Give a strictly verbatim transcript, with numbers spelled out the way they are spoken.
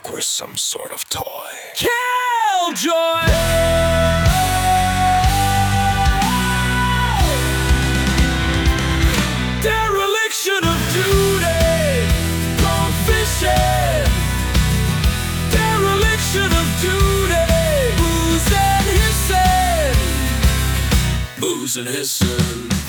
like we're some sort of toy. Killjoy! Dereliction of duty, gone fishing. Dereliction of duty, booze and hissing, booze and hissing.